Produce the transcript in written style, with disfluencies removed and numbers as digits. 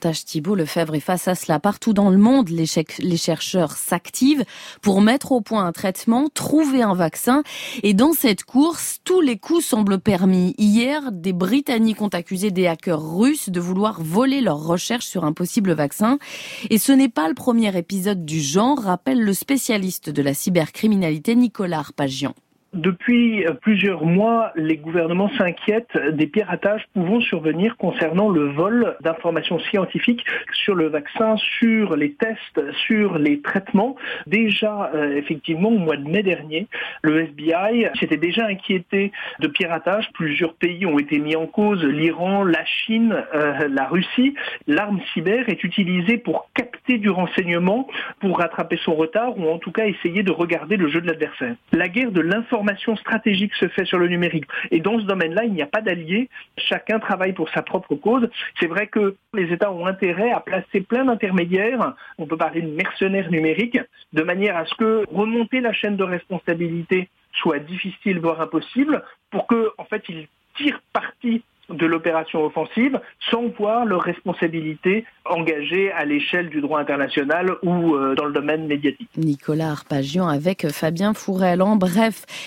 Davantage Thibault Lefebvre est face à cela. Partout dans le monde, les chercheurs s'activent pour mettre au point un traitement, trouver un vaccin. Et dans cette course, tous les coups semblent permis. Hier, des Britanniques ont accusé des hackers russes de vouloir voler leurs recherches sur un possible vaccin. Et ce n'est pas le premier épisode du genre, rappelle le spécialiste de la cybercriminalité Nicolas Arpagian. Depuis plusieurs mois, les gouvernements s'inquiètent des piratages pouvant survenir concernant le vol d'informations scientifiques sur le vaccin, sur les tests, sur les traitements. Déjà, effectivement, au mois de mai dernier, le FBI s'était déjà inquiété de piratage. Plusieurs pays ont été mis en cause, l'Iran, la Chine, la Russie. L'arme cyber est utilisée pour capter du renseignement, pour rattraper son retard ou en tout cas essayer de regarder le jeu de l'adversaire. La guerre de l'information stratégique se fait sur le numérique. Et dans ce domaine-là, il n'y a pas d'alliés. Chacun travaille pour sa propre cause. C'est vrai que les États ont intérêt à placer plein d'intermédiaires. On peut parler de mercenaires numériques, de manière à ce que remonter la chaîne de responsabilité soit difficile, voire impossible, pour que, en fait, ils tirent parti de l'opération offensive sans voir leur responsabilité engagée à l'échelle du droit international ou dans le domaine médiatique. Nicolas Arpagian avec Fabien Fourel. En bref,